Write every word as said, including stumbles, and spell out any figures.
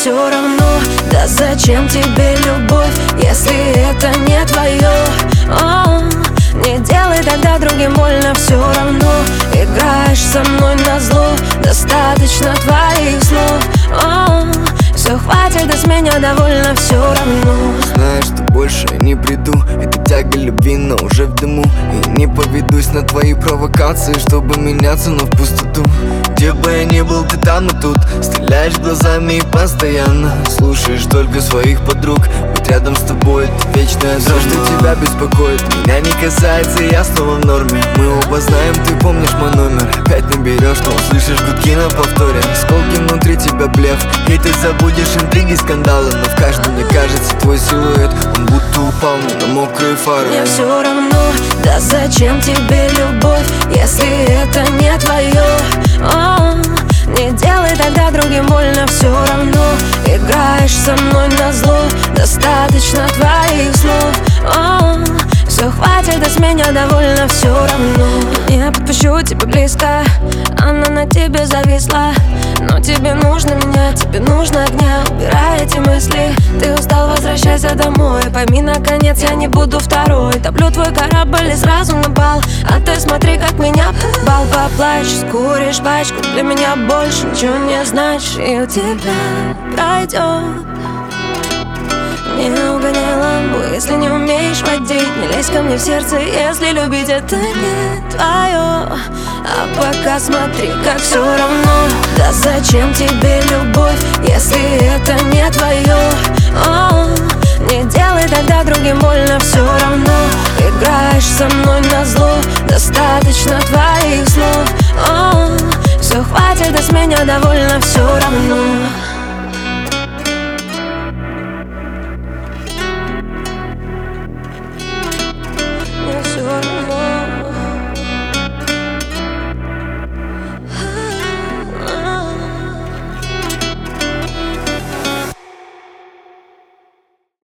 все равно. Да зачем тебе любовь, если это не твое? О, не делай тогда другим больно, все равно. Играешь со мной назло, достаточно твоих слов. О, все, хватит, да с меня довольно, все равно. Знаешь, что больше я не приду, это тяга любви, но уже в дыму. И не поведусь на твои провокации, чтобы меняться, но в пустоту. Где бы я ни был, ты там и тут. Стреляешь глазами и постоянно слушаешь только своих подруг. Быть рядом с тобой — это вечная драма. Все, что тебя беспокоит, меня не касается, и я снова в норме. Мы оба знаем, ты помнишь мой номер. Опять наберешь, но услышишь гудки на повторе. Осколки внутри тебя блеф, и ты забудешь интриги, скандалы. Но в каждом, мне кажется, твой силуэт, он будто упал мне на мокрые фары. Мне все равно, да зачем тебе любовь, если это не твое? О, не делай тогда другим больно, все равно. Играешь со мной назло, достаточно твоих слов. О, все, хватит, да с меня довольно, все равно. Я подпущу тебя близко, она на тебе зависла. Но тебе нужно меня, тебе нужно огня. Убирай эти мысли, ты устал, возвращайся домой. Пойми, наконец, я не буду второй. Топлю твой корабль и сразу на бал. А ты смотри, как меня бал поплачешь. Скуришь пачку, для меня больше ничего не значит. И у тебя пройдет. Не угоняй лампу, если не умеешь водить. Не лезь ко мне в сердце, если любить это не твое. А пока смотри, как все равно. Да зачем тебе любовь, если это не